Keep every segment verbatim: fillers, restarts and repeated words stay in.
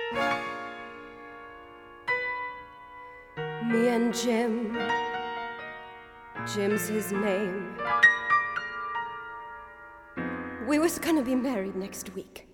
Me and Jim, Jim's his name, we was gonna be married next week.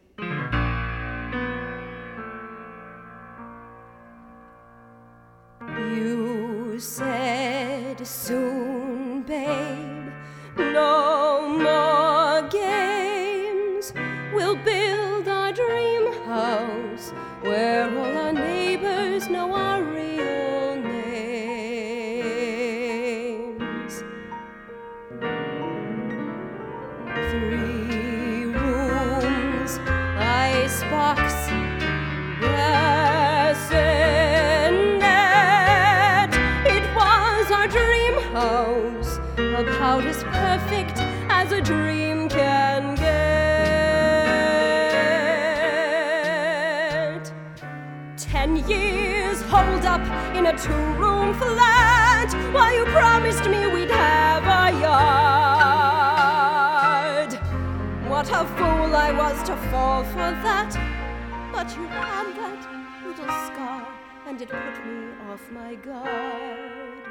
You said soon, babe, no more games. We'll build our dream house where all our neighbors know our real names. Three rooms, icebox, bassinet. It was our dream house, about as perfect as a dream can get. Ten years holed up in a two-room flat while you promised me we'd have a yard. What a fool I was to fall for that. But you had that little scar, and it put me off my guard.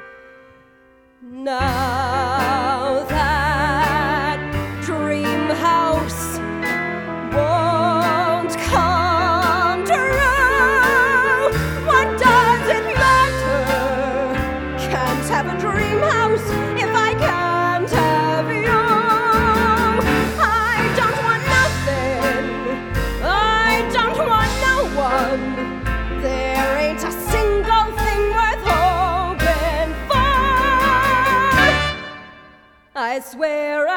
Now that dream house won't come true, what does it matter? Can't have a dream house if I can't have you. I don't want nothing, I don't want no one. There ain't a single thing worth hoping for. I swear